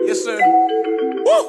Yes, sir. Woo!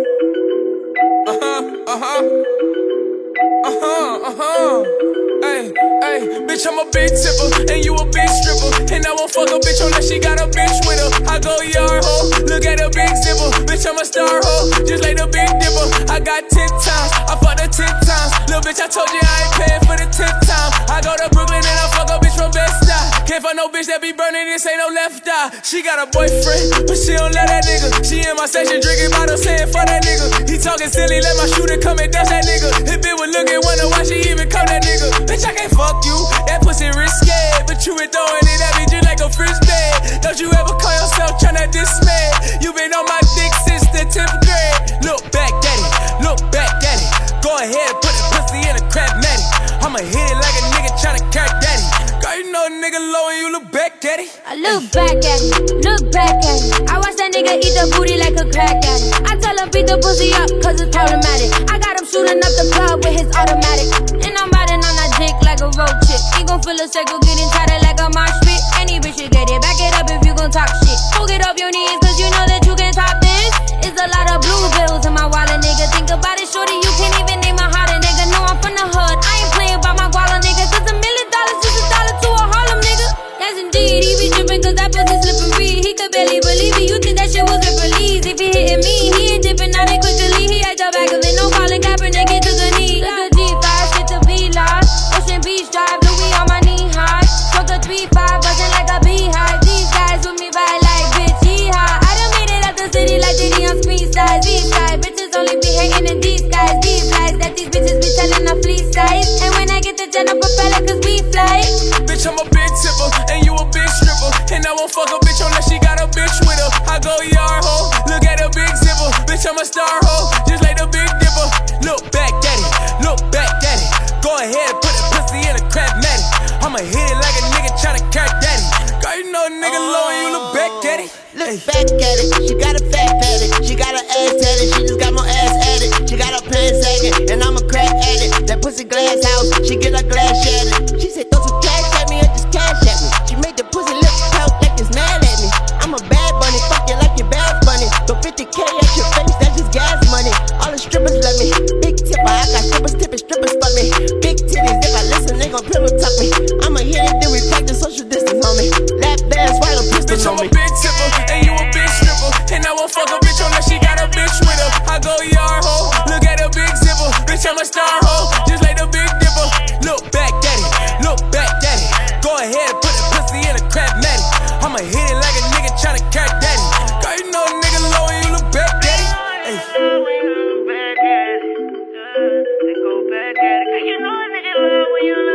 Hey, hey, bitch, I'm a big tipper, and you a big stripper. And I won't fuck a bitch unless she got a bitch with her. I go yard ho, look at a big zipper. Bitch, I'm a star ho, just like the Big Dipper. I got 10 times, I fucked her 10 times. Little bitch, I told you I ain't paying for the 10th time. I go to Brooklyn and I fuck a bitch from Bed-Stuy. Can't find no bitch that be burning, this ain't no left eye. She got a boyfriend, but she don't love that nigga. She in my section drinking bottles, saying fuck that nigga. He talking silly, let my shooter come and dust that nigga. His bitch would look and wonder why she even come that nigga. Bitch, I can't fuck you, that pussy risky. But you been throwing it at me just like a frisbee. Don't you ever call yourself tryna dismay? You been on my dick since the 10th grade. Look back at it, look back at it. Go ahead and put that pussy in a crap matty. I'ma hit it like a nigga tryna crack daddy. Girl, you know a nigga low and you look back at it. I look back at it, look back at it. I watch that nigga eat the booty like a crack addict. I tell him beat the pussy up cause it's problematic. I got him shooting up the club with his automatic. And I'm riding on that dick like a road chick. He gon' feel a circle getting tighter like a mosh pit. Any bitch should get it, back it up if you gon' talk shit. Go get off your knees cause you know that you can top this. It's a lot of blue bills in my wallet, nigga. Think about it, shorty, you can't even name a hotter nigga. No, I'm from the hood, I ain't playing by my guala, nigga. Cause $1 million is a dollar to a Harlem, nigga. Yes, indeed, he be trippin' cause that pussy slippery. He could barely believe it, you think that shit was release. If he hitting me, he ain't dipping out it quickly. He at the back of it, no Colin Kaepernick, get to the knee. Look at G5, shit to be lost. Ocean Beach Drive, Louis on my knee high. Fuck a 3-5, buzzing like a beehive. These guys with me ride like bitch, yeehaw. I done made it out the city like Diddy on screen size. These guys, bitches only be hating in these guys. These lies that these bitches be telling a fleece size. And when I get the jet, I propeller cause we fly. Bitch, I'm a big tipper, and you a big stripper. And I won't fuck a bitch unless she got a bitch with her. I go yard ho, look at a big zipper. Bitch, I'm a star ho, just like the Big Dipper. Look back at it, look back at it. Go ahead and put that pussy in a crap matty. I'ma hit it like a nigga tryna crack daddy. Girl, you know a nigga low and you look back at it. Look back at it, she got a fat patty. She got her ass tatted, she just got more ass at it. She got her pants sagging, and I'm a crack addict. That pussy glass house, she get her glass shattered. She said throw some cash at me or just cash at me. She made the pussy lips pout like it's mad at me. I'm a bad bunny, fuck you like your bad bunny. Throw 50K at your face, that's just gas money. All the strippers love me, big tipper. I got strippers tipping, strippers fuck me. Big titties, if I listen, they gon' pillow tuck me. I'ma hit it, then we practice social distance on me. Lap dance, while a pistol bitch, on me. I'm a big tipper, and you a big stripper. And I won't fuck a bitch unless she got a bitch with her. I go yard ho, look at a big zipper. Bitch, I'm a star ho, just like the Big Dipper. Look back at it, look back at it. Go ahead and put that pussy in a crap matty. I'ma hit it like a nigga tryna crack daddy. Girl, you know a nigga low and you look back at it. Hey. You know a nigga low when you look